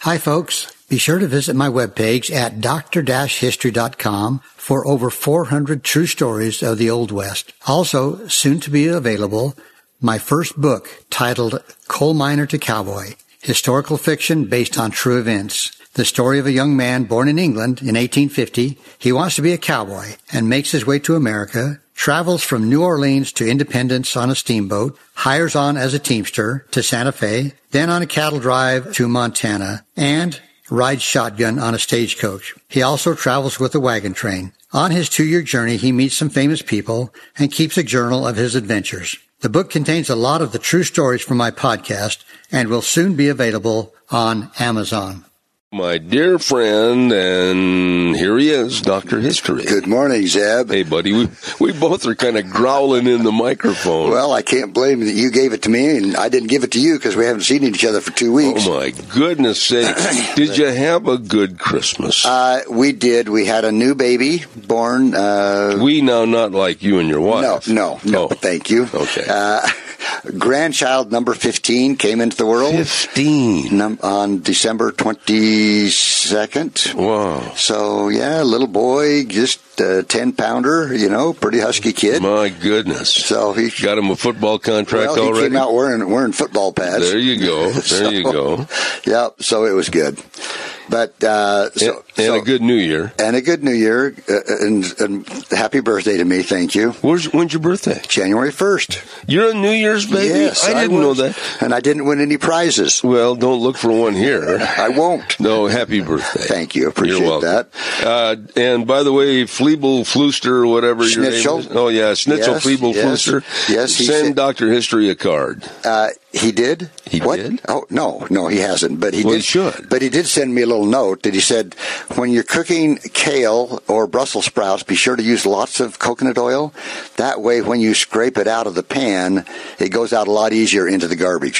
Hi, folks. Be sure to visit my webpage at dr-history.com for over 400 true stories of the Old West. Also, soon to be available, my first book titled Coal Miner to Cowboy, historical fiction based on true events. The story of a young man born in England in 1850. He wants to be a cowboy and makes his way to America, travels from New Orleans to Independence on a steamboat, hires on as a teamster to Santa Fe, then on a cattle drive to Montana, and rides shotgun on a stagecoach. He also travels with a wagon train. On his 2-year journey, he meets some famous people and keeps a journal of his adventures. The book contains a lot of the true stories from my podcast and will soon be available on Amazon. My dear friend, and here he is, Dr. History. Good morning, Zeb. Hey, buddy. We both are kind of growling in the microphone. Well, I can't blame you that you gave it to me, and I didn't give it to you because we haven't seen each other for 2 weeks. Oh, my goodness sakes. Did you have a good Christmas? We did. We had a new baby born. We now, not like you and your wife. No, Oh. thank you. Okay. Grandchild number 15 came into the world. 15. On December 22nd. Wow. So, yeah, little boy, just a 10-pounder, pretty husky kid. My goodness. So he got him a football contract he already? came out wearing football pads. There you go. You go. Yeah, so it was good. But a good New Year. And a good New Year, and happy birthday to me, thank you. When's your birthday? January 1st. You're a New Year's baby? Yes, I didn't know that. And I didn't win any prizes. Well, don't look for one here. I won't. No, happy birthday. Thank you. Appreciate You're welcome. that. And by the way, Fleeble Flooster, or whatever your name is. Oh, yeah, Schnitzel Yes, Fleeble yes, Flooster. yes, Send Dr. History a card. He did? He what? did? Oh, no, he hasn't. But he Well, did. he should. But he did send me a little note that he said, when you're cooking kale or Brussels sprouts, be sure to use lots of coconut oil. That way, when you scrape it out of the pan, it goes out a lot easier into the garbage.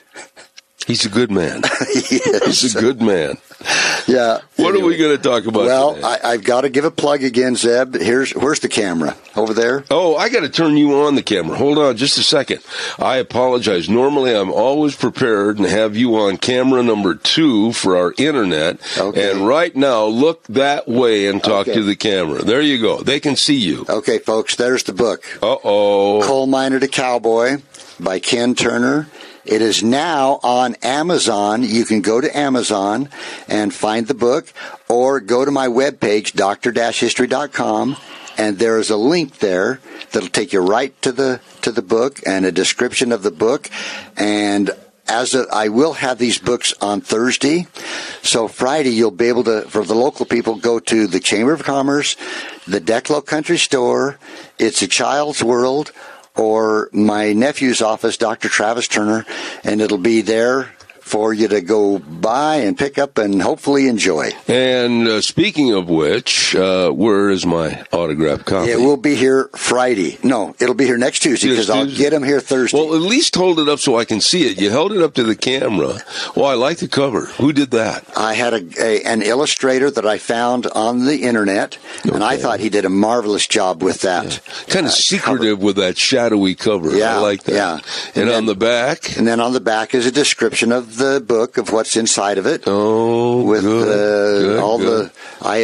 He's a good man. Yes. He's a good man. Yeah. What are we going to talk about Well, today? I've got to give a plug again, Zeb. Where's the camera? Over there? Oh, I got to turn you on the camera. Hold on just a second. I apologize. Normally, I'm always prepared and have you on camera number 2 for our internet. Okay. And right now, look that way and talk Okay. to the camera. There you go. They can see you. Okay, folks, there's the book. Uh-oh. Coal Miner to Cowboy by Ken Turner. It is now on Amazon. You can go to Amazon and find the book, or go to my webpage, dr-history.com, and there is a link there that'll take you right to the book and a description of the book. And I will have these books on Thursday, so Friday you'll be able to, for the local people, go to the Chamber of Commerce, the Declo Country Store, It's a Child's World, or my nephew's office, Dr. Travis Turner, and it'll be there for you to go buy and pick up and hopefully enjoy. And speaking of which, where is my autographed copy? It will be here Friday. No, it'll be here next Tuesday because I'll get them here Thursday. Well, at least hold it up so I can see it. You held it up to the camera. Well, I like the cover. Who did that? I had an illustrator that I found on the internet, and I thought he did a marvelous job with that. Yeah. Kind of secretive cover. With that shadowy cover. Yeah, I like that. Yeah. And then, on the back? And then on the back is a description of the book, of what's inside of it. Oh, with good. The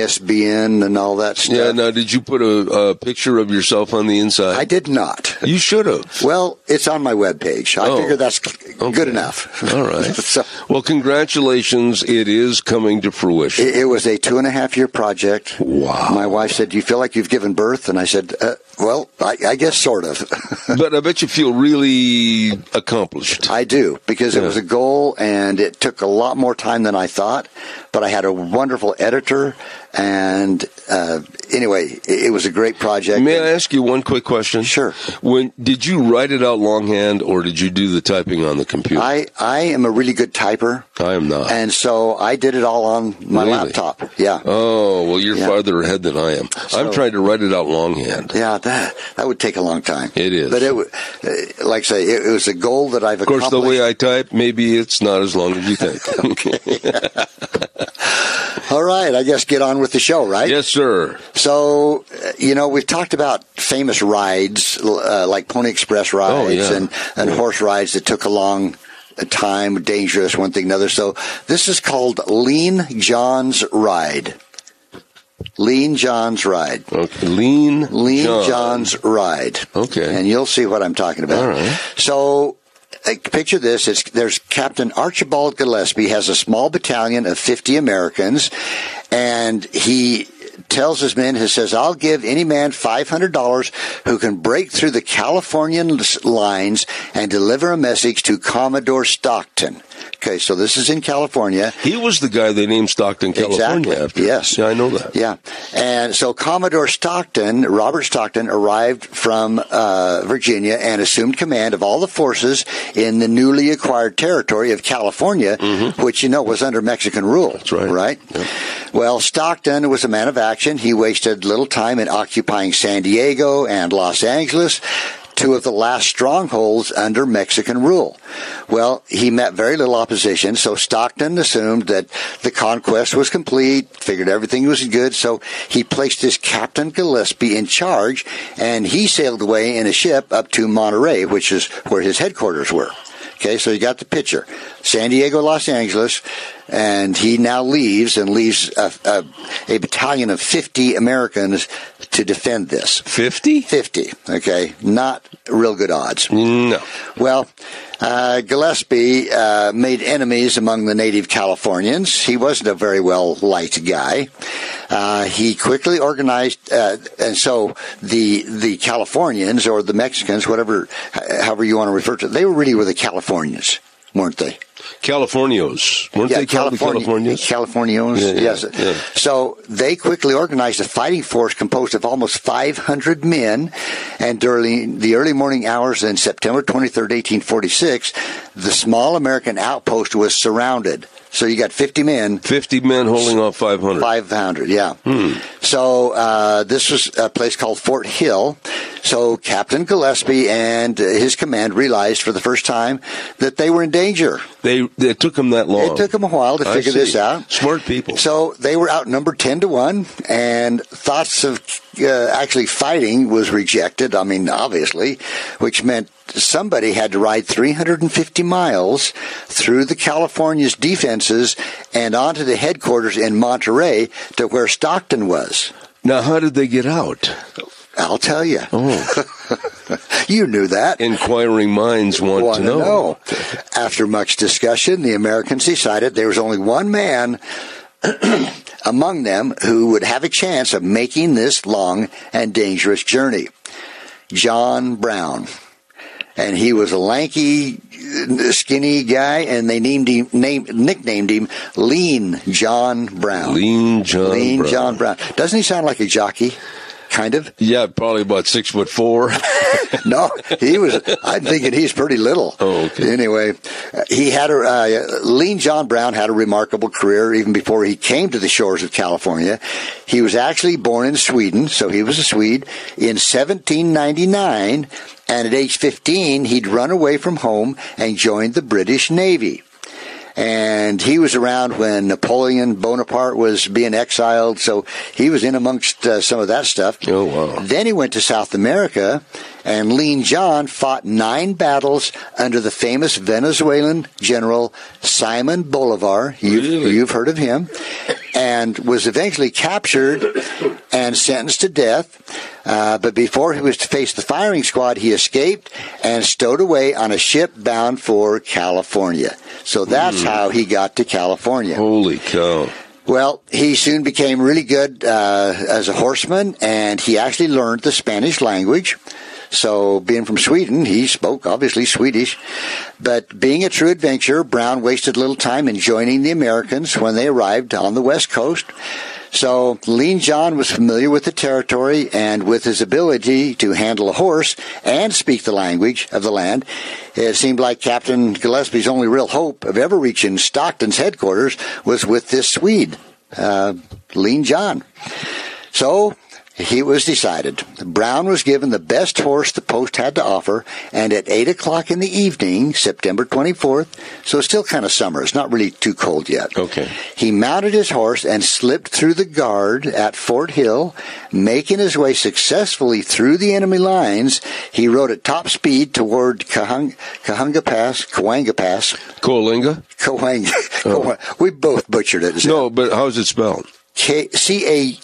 ISBN and all that stuff. Yeah, now, did you put a picture of yourself on the inside? I did not. You should have. Well, it's on my webpage. I figure that's good enough. All right. So, well, congratulations. It is coming to fruition. It was a 2.5-year project. Wow. My wife said, "Do you feel like you've given birth?" And I said, well, I guess sort of. But I bet you feel really accomplished. I do, because it was a goal, and it took a lot more time than I thought. But I had a wonderful editor, and anyway, it was a great project. May I ask you one quick question? Sure. Did you write it out longhand, or did you do the typing on the computer? I am a really good typer. I am not. And so I did it all on my laptop. Yeah. Oh, well, you're farther ahead than I am. I'm trying to write it out longhand. Yeah, that would take a long time. It is. But like I say, it was a goal that I've accomplished. Of course, the way I type, maybe it's not as long as you think. Okay. All right, I guess get on with the show, right? Yes, sir. So, we've talked about famous rides, like Pony Express rides and horse rides that took a long time, dangerous, one thing, another. So this is called Lean John's Ride. Lean John's Ride. Okay. Lean John's Ride. Okay. And you'll see what I'm talking about. All right. So picture this. There's Captain Archibald Gillespie has a small battalion of 50 Americans, and he tells his men, he says, I'll give any man $500 who can break through the Californian lines and deliver a message to Commodore Stockton. Okay, so this is in California. He was the guy they named Stockton, California after. Yes. Yeah, I know that. Yeah. And so Commodore Stockton, Robert Stockton, arrived from Virginia and assumed command of all the forces in the newly acquired territory of California, which, was under Mexican rule. That's right. Right? Yep. Well, Stockton was a man of action. He wasted little time in occupying San Diego and Los Angeles, two of the last strongholds under Mexican rule. Well, he met very little opposition, so Stockton assumed that the conquest was complete, figured everything was good, so he placed his Captain Gillespie in charge, and he sailed away in a ship up to Monterey, which is where his headquarters were. Okay, so you got the picture. San Diego, Los Angeles, and he now leaves a battalion of 50 Americans to defend this. 50? 50, okay. Not real good odds. No. Well, Gillespie made enemies among the native Californians. He wasn't a very well-liked guy. He quickly organized, and so the Californians, or the Mexicans, however you want to refer to it, they really were the Californians, weren't they? Californios. Weren't they called the Californios? Californios, yes. Yeah. So they quickly organized a fighting force composed of almost 500 men, and during the early morning hours in September 23rd, 1846, the small American outpost was surrounded. So you got 50 men. 50 men holding off 500. 500, yeah. So this was a place called Fort Hill. So Captain Gillespie and his command realized for the first time that they were in danger. It took them that long. It took them a while to figure this out. Smart people. So they were outnumbered 10-1, and thoughts of actually fighting was rejected. I mean, obviously, which meant somebody had to ride 350 miles through the California's defenses and onto the headquarters in Monterey to where Stockton was. Now, how did they get out? I'll tell you. Oh. You knew that. Inquiring minds want to know. After much discussion, the Americans decided there was only one man among them who would have a chance of making this long and dangerous journey. John Brown. And he was a lanky, skinny guy, and they nicknamed him Lean John Brown. Lean John Brown. Doesn't he sound like a jockey? Kind of? Yeah, probably about 6'4". No, I'm thinking he's pretty little. Oh, okay. Anyway, Lean John Brown had a remarkable career even before he came to the shores of California. He was actually born in Sweden, so he was a Swede, in 1799, and at age 15, he'd run away from home and joined the British Navy. And he was around when Napoleon Bonaparte was being exiled, so he was in amongst some of that stuff. Oh, wow. Then he went to South America, and Lean John fought 9 battles under the famous Venezuelan general Simon Bolivar. You've heard of him. And was eventually captured and sentenced to death. But before he was to face the firing squad, he escaped and stowed away on a ship bound for California. So that's how he got to California. Holy cow. Well, he soon became really good as a horseman, and he actually learned the Spanish language. So being from Sweden, he spoke obviously Swedish. But being a true adventurer, Brown wasted little time in joining the Americans when they arrived on the West Coast. So Lean John was familiar with the territory, and with his ability to handle a horse and speak the language of the land, it seemed like Captain Gillespie's only real hope of ever reaching Stockton's headquarters was with this Swede, Lean John. So It was decided. Brown was given the best horse the post had to offer, and at 8 o'clock in the evening, September 24th, so it's still kind of summer. It's not really too cold yet. Okay. He mounted his horse and slipped through the guard at Fort Hill, making his way successfully through the enemy lines. He rode at top speed toward Coalinga Pass. We both butchered it. No, but how's it spelled? Chunga.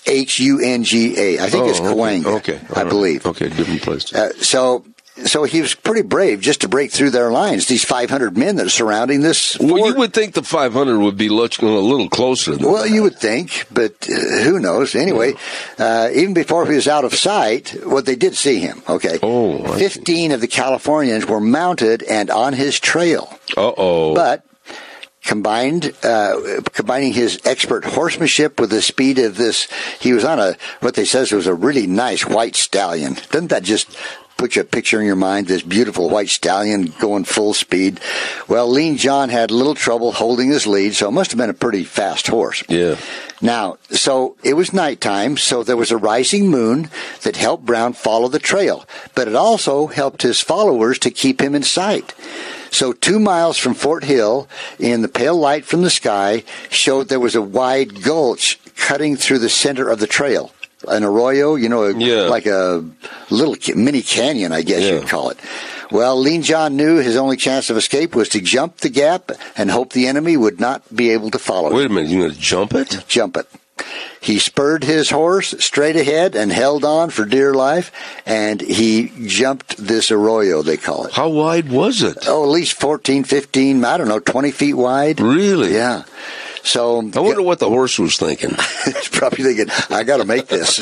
I think it's Coalinga. Okay. I believe. Okay, different place. So he was pretty brave just to break through their lines. These 500 men that are surrounding this fort. Well, you would think the 500 would be looking a little closer than that. You would think, but who knows? Anyway, even before he was out of sight, they did see him. Okay. 15 of the Californians were mounted and on his trail. But combining his expert horsemanship with the speed of this, he was on what they says was a really nice white stallion. Doesn't that just put you a picture in your mind, this beautiful white stallion going full speed? Well, Lean John had little trouble holding his lead, so it must have been a pretty fast horse. Yeah. Now, so it was nighttime, so there was a rising moon that helped Brown follow the trail, but it also helped his followers to keep him in sight. So 2 miles from Fort Hill, in the pale light from the sky, showed there was a wide gulch cutting through the center of the trail. An arroyo, like a little mini canyon, I guess you'd call it. Well, Lean John knew his only chance of escape was to jump the gap and hope the enemy would not be able to follow him. Wait a minute, you're going to jump it? Jump it. He spurred his horse straight ahead and held on for dear life, and he jumped this arroyo, they call it. How wide was it? At least 14, 15, 20 feet wide. Really? Yeah. So I wonder what the horse was thinking. He's probably thinking, I got to make this.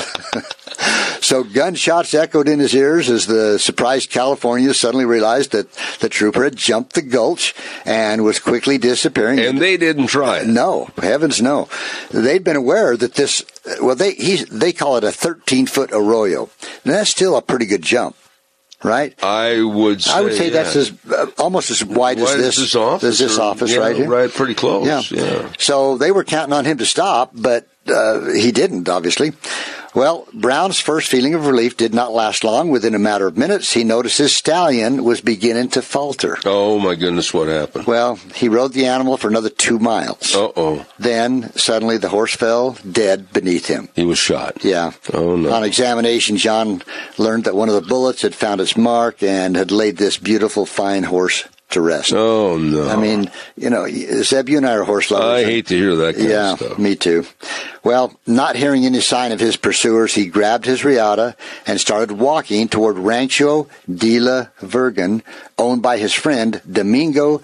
So gunshots echoed in his ears as the surprised Californians suddenly realized that the trooper had jumped the gulch and was quickly disappearing. And they didn't try it. No, heavens no. They'd been aware that this, they call it a 13-foot arroyo. And that's still a pretty good jump. Right? I would say that's almost as wide as this office right here. Right, pretty close. Yeah. So they were counting on him to stop, but he didn't, obviously. Well, Brown's first feeling of relief did not last long. Within a matter of minutes, he noticed his stallion was beginning to falter. Oh, my goodness, what happened? Well, he rode the animal for another 2 miles. Then, suddenly, the horse fell dead beneath him. He was shot. Yeah. Oh, no. On examination, John learned that one of the bullets had found its mark and had laid this beautiful, fine horse to rest. Oh, no. I mean, Zeb, you and I are horse lovers. I hate to hear that kind of stuff. Yeah, me too. Well, not hearing any sign of his pursuers, he grabbed his riata and started walking toward Rancho de la Virgen, owned by his friend Dominguez.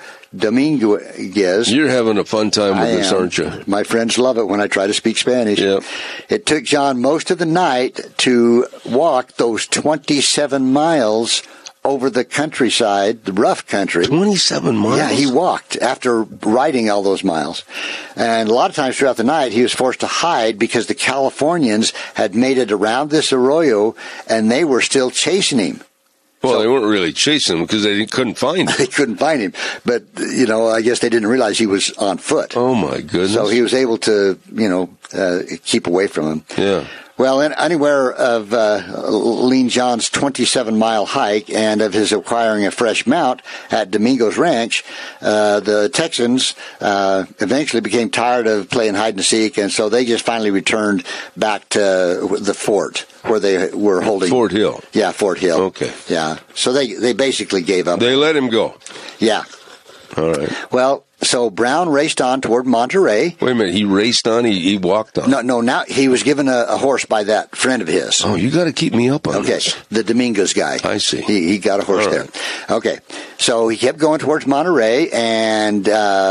You're having a fun time with this, aren't you? My friends love it when I try to speak Spanish. Yep. It took John most of the night to walk those 27 miles over the countryside, the rough country. 27 miles? Yeah, he walked after riding all those miles. And a lot of times throughout the night, he was forced to hide because the Californians had made it around this arroyo, and they were still chasing him. Well, they weren't really chasing him because they couldn't find him. They couldn't find him. But, I guess they didn't realize he was on foot. Oh, my goodness. So he was able to, keep away from him. Yeah. Well, anywhere of Lean John's 27-mile hike and of his acquiring a fresh mount at Domingo's Ranch, the Texans eventually became tired of playing hide-and-seek, and so they just finally returned back to the fort where they were holding... Fort Hill. Yeah, Fort Hill. Okay. Yeah. So they basically gave up. They let him go. Yeah. All right. Well, so Brown raced on toward Monterey. Wait a minute, he raced on? He walked on? No, now he was given a horse by that friend of his. Oh, you got to keep me up on this. Okay, the Dominguez guy. I see. He got a horse there. Okay, so he kept going towards Monterey, and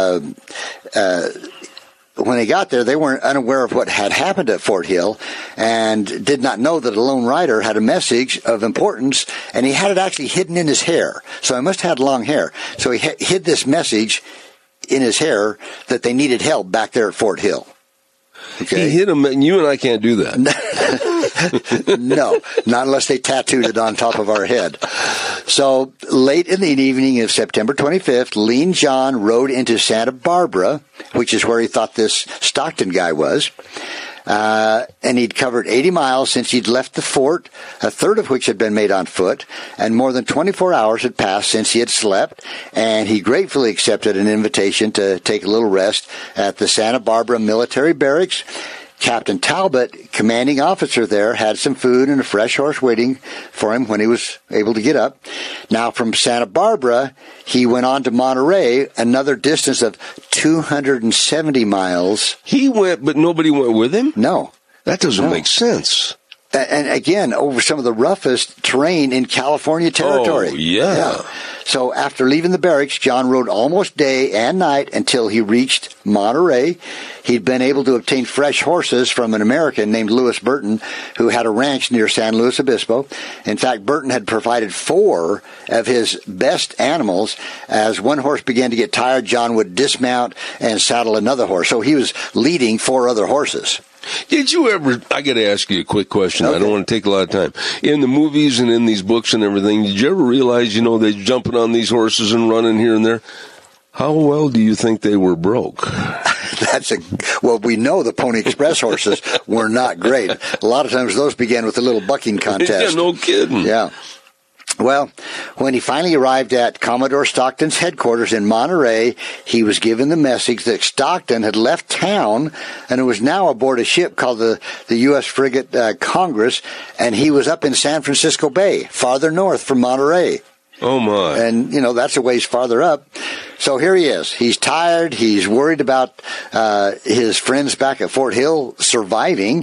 when they got there, they weren't unaware of what had happened at Fort Hill and did not know that a lone rider had a message of importance, and he had it actually hidden in his hair. So he must have had long hair. So he hid this message in his hair that they needed help back there at Fort Hill. Okay. He hit him, and you and I can't do that. No, not unless they tattooed it on top of our head. So late in the evening of September 25th, Lean John rode into Santa Barbara, which is where he thought this Stockton guy was. and he'd covered 80 miles since he'd left the fort, a third of which had been made on foot, and more than 24 hours had passed since he had slept, and he gratefully accepted an invitation to take a little rest at the Santa Barbara Military Barracks. Captain Talbot, commanding officer there, had some food and a fresh horse waiting for him when he was able to get up. Now, from Santa Barbara, he went on to Monterey, another distance of 270 miles. He went, but nobody went with him? No. That doesn't make sense. And again, over some of the roughest terrain in California territory. Oh, yeah. So after leaving the barracks, John rode almost day and night until he reached Monterey. He'd been able to obtain fresh horses from an American named Louis Burton, who had a ranch near San Luis Obispo. In fact, Burton had provided 4 of his best animals. As one horse began to get tired, John would dismount and saddle another horse. So he was leading 4 other horses. Did you ever, I got to ask you a quick question. Okay. I don't want to take a lot of time. In the movies and in these books and everything, did you ever realize, they're jumping on these horses and running here and there? How well do you think they were broke? Well, we know the Pony Express horses were not great. A lot of times those began with a little bucking contest. Yeah, no kidding. Yeah. Well, when he finally arrived at Commodore Stockton's headquarters in Monterey, he was given the message that Stockton had left town and was now aboard a ship called the U.S. frigate Congress, and he was up in San Francisco Bay, farther north from Monterey. Oh, my. And, that's a ways farther up. So here he is. He's tired. He's worried about his friends back at Fort Hill surviving.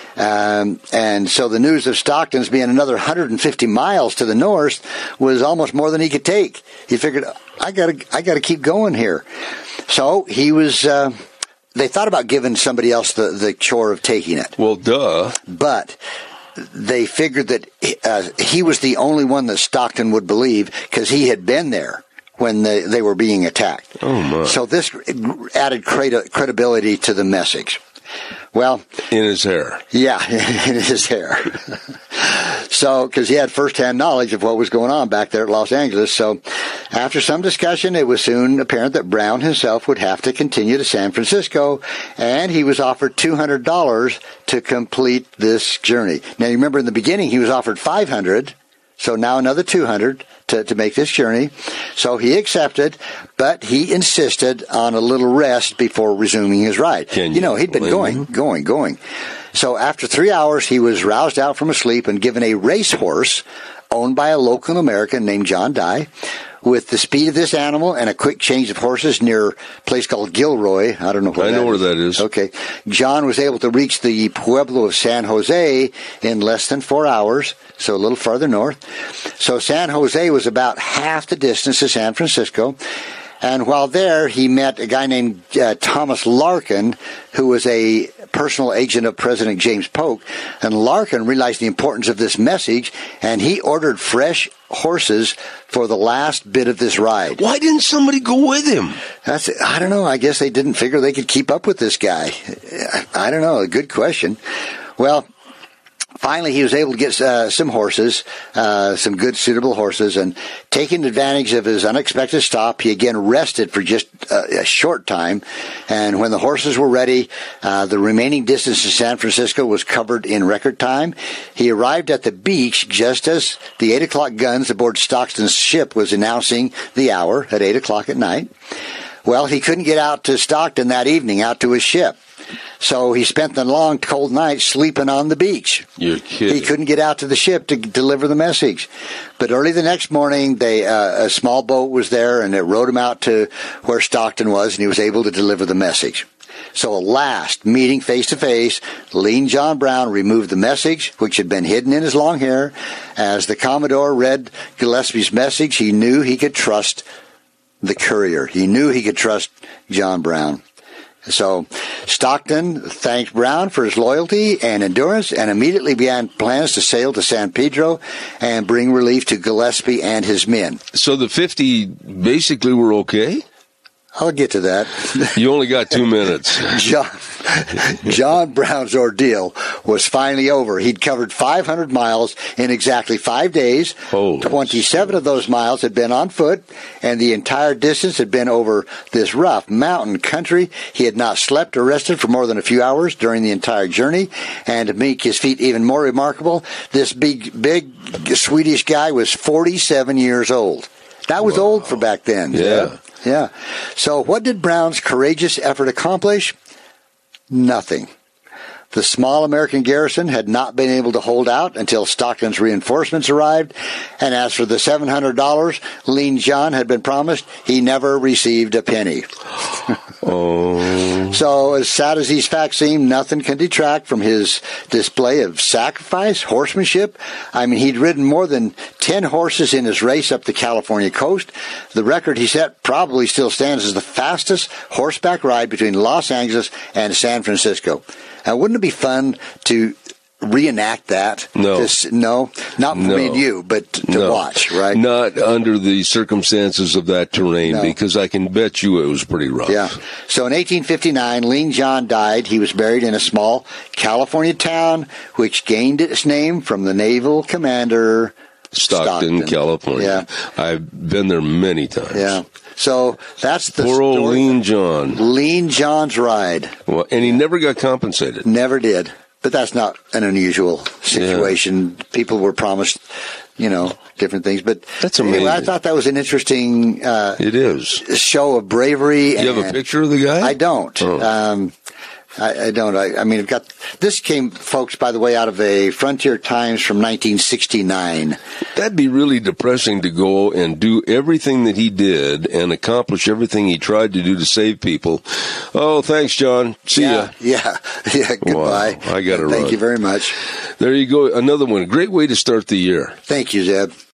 And so the news of Stockton's being another 150 miles to the north was almost more than he could take. He figured, I gotta keep going here. So he was, they thought about giving somebody else the chore of taking it. Well, duh. But they figured that he was the only one that Stockton would believe because he had been there when they were being attacked. Oh, my. So this added credibility to the message. Well, in his hair. Yeah, in his hair. So, because he had firsthand knowledge of what was going on back there at Los Angeles. So, after some discussion, it was soon apparent that Brown himself would have to continue to San Francisco, and he was offered $200 to complete this journey. Now, you remember in the beginning, he was offered $500, so now another $200 to make this journey. So he accepted, but he insisted on a little rest before resuming his ride. He'd been going. So after 3 hours, he was roused out from a sleep and given a racehorse owned by a local American named John Dye. With the speed of this animal and a quick change of horses near a place called Gilroy, I don't know where I know where that is. Okay. John was able to reach the pueblo of San Jose in less than 4 hours, so a little farther north. So San Jose was about half the distance to San Francisco. And while there, he met a guy named Thomas Larkin, who was a personal agent of President James Polk. And Larkin realized the importance of this message, and he ordered fresh horses for the last bit of this ride. Why didn't somebody go with him? I don't know. I guess they didn't figure they could keep up with this guy. I don't know. A good question. Well, finally, he was able to get some horses, some good, suitable horses, and taking advantage of his unexpected stop, he again rested for just a short time. And when the horses were ready, the remaining distance to San Francisco was covered in record time. He arrived at the beach just as the 8 o'clock guns aboard Stockton's ship was announcing the hour at 8 o'clock at night. Well, he couldn't get out to Stockton that evening, out to his ship. So he spent the long, cold night sleeping on the beach. You're kidding. He couldn't get out to the ship to deliver the message. But early the next morning, a small boat was there, and it rowed him out to where Stockton was, and he was able to deliver the message. So a last meeting face-to-face, lean John Brown removed the message, which had been hidden in his long hair. As the Commodore read Gillespie's message, he knew he could trust the courier. He knew he could trust John Brown. So Stockton thanked Brown for his loyalty and endurance and immediately began plans to sail to San Pedro and bring relief to Gillespie and his men. So the 50 basically were okay? I'll get to that. You only got 2 minutes. John Brown's ordeal was finally over. He'd covered 500 miles in exactly 5 days. Holy 27 of those miles had been on foot, and the entire distance had been over this rough mountain country. He had not slept or rested for more than a few hours during the entire journey. And to make his feat even more remarkable, this big Swedish guy was 47 years old. That was old for back then. Yeah. So what did Brown's courageous effort accomplish? Nothing. The small American garrison had not been able to hold out until Stockton's reinforcements arrived. And as for the $700 Lean John had been promised, he never received a penny. So as sad as these facts seem, nothing can detract from his display of sacrifice, horsemanship. I mean, he'd ridden more than 10 horses in his race up the California coast. The record he set probably still stands as the fastest horseback ride between Los Angeles and San Francisco. Now, wouldn't it be fun to reenact that? No. Not for me and you, but to watch, right? Not under the circumstances of that terrain, because I can bet you it was pretty rough. Yeah. So in 1859, Lean John died. He was buried in a small California town, which gained its name from the naval commander Stockton, California. Yeah. I've been there many times. Yeah. So that's the poor story. old Lean John. Lean John's ride. Well, and he never got compensated. Never did. But that's not an unusual situation. Yeah. People were promised, different things. But that's amazing. Anyway, I thought that was an interesting it is. Show of bravery. Do you have a picture of the guy? I don't. Oh. I don't. I mean, I've got this came, folks, by the way, out of a Frontier Times from 1969. That'd be really depressing to go and do everything that he did and accomplish everything he tried to do to save people. Oh, thanks, John. See ya. Yeah. Goodbye. Wow. I got to run. Thank you very much. There you go. Another one. Great way to start the year. Thank you, Zeb.